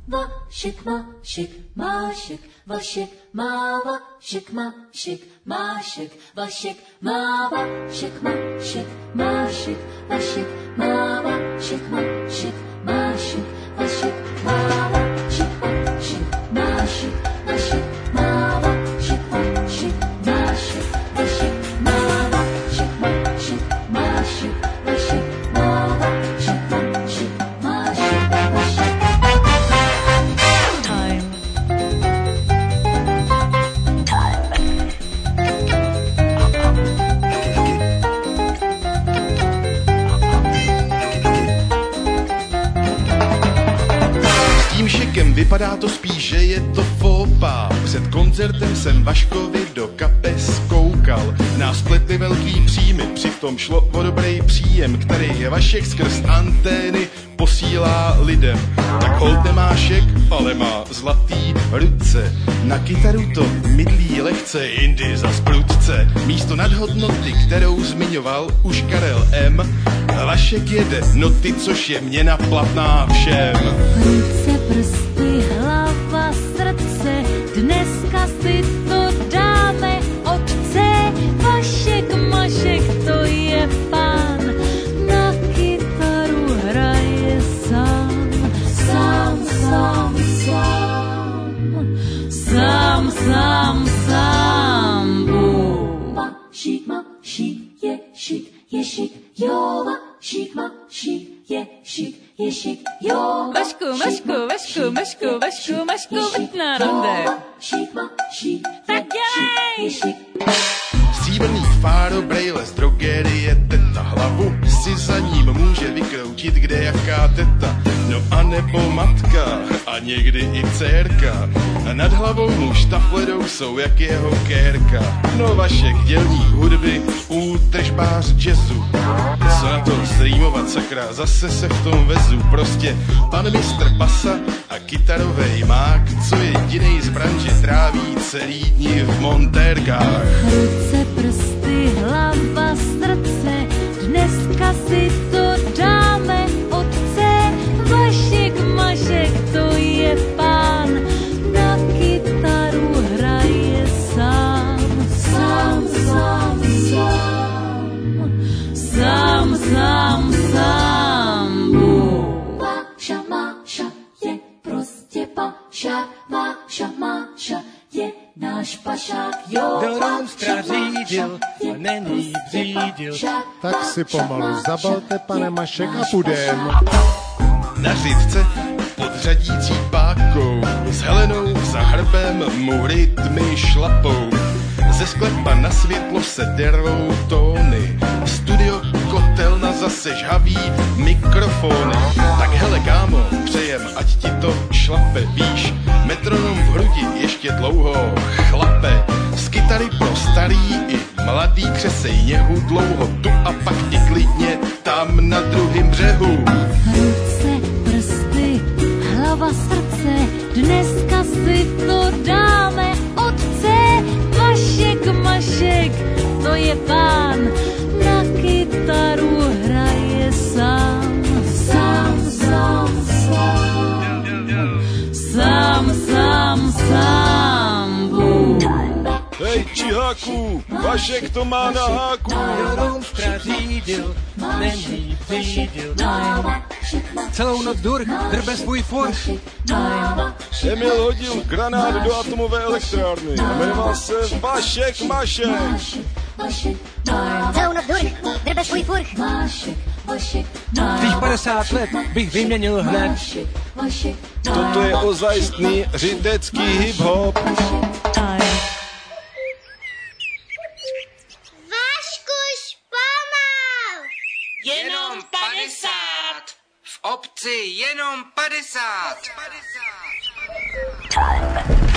Vašek, Mašek, Mášek, Vašek, Máva, Šek, Mašek, Mášek, Vašek, Máva, Šek, Mašek, Mášek, Vašek, Máva, Šek, Mašek, Mášek, Vašek, Máva, Šek, Mašek, Mášek, Vašek, Máva, Šek, Mašek, Mášek, Vašek, Máva, Šek, Mašek, Mášek, Vašek, Máva, Šek, Mašek, Mášek, Vašek. Vypadá to spíš, že je to fópa. Před koncertem jsem Vaškovi do kapes koukal. Nás pletli velký příjmy, přitom šlo o dobrý příjem, který je Vašek skrz antény posílá lidem. Tak holt nemá šek, ale má zlatý ruce. Na kytaru to mydlí lehce, jindy zas prudce. Místo nadhodnoty, kterou zmiňoval už Karel M., Vašek jede noty, což je měna platná všem. Ruce, prsty, hlava, srdce, dneska si to dáme, otce. Vašek, Mašek, to je pán, na kytaru hraje sám. Sám, sám, sám, sám, sám, sám. Mašik, Mašik, je šik, je šik, jo, Vašik, Mašik, je šik, je šik, jo. Vašku, Vašku, Vašku, Vašku, Vašku, Vašku, vrtná ronde. Vašik, Mašik, tak dělej. Stříbrný fáro, brejle z drogerie, teta hlavu si za ním může vykroutit kde jaká teta. No a nebo matka a někdy i dcérka. Nad hlavou mu štafledou jsou jak jeho kérka. No Vašek, dělník hudby, útržbář jazzu. Co na to zrýmovat, sakra, zase se v tom vezu. Prostě pan mistr basa a kytarovej mák, co jedinej z branže tráví celý dní v montérkách. Ruce, prsty, hlava, srdce, dneska si to dáme, otce. Vašek, Mašek, to je pán, na kytaru hraje sám. Sám, sám, sám, sám, sám, sám. Vaša, Máša je prostě paša, Vaša, Máša je náš pašák, jo. Do Rumstra řídil a není břídil. Tak si pomalu zabalte, pane Mašek, a půjdem. Na řidce pod řadící pákou, s Helenou za hrbem mu rytmy šlapou. Ze sklepa na světlo se derou tóny, studio kotelna zase žhaví mikrofony. Tak hele kámo, přejem, ať ti to šlape, víš, metronom v hrudi ještě dlouho chlape. Z kytary pro starý i mladý křesej něhu dlouho tu a pak i klidně tam na druhým břehu. Ruce, prsty, hlava, srdce, dneska si to dáme, otce. Vašek, Mašek, to je pán, na kytaru hraje sám. Sám, sám, sám, sám, sám, sám. Hej, čiháku, Vašek to má na háku. Do Rumstra řídil, není břídil. Celou noc durch drbe svůj furch. Emil hodil granát do atomové elektrárny a jmenoval se Vašek, Mašek. Celou noc durch drbe svůj furch. Když 50 let bych vyměnil hned. Toto je ozajstný řidecký hip-hop. Vaškuš, pomal! Jenom 50! V obci jenom 50!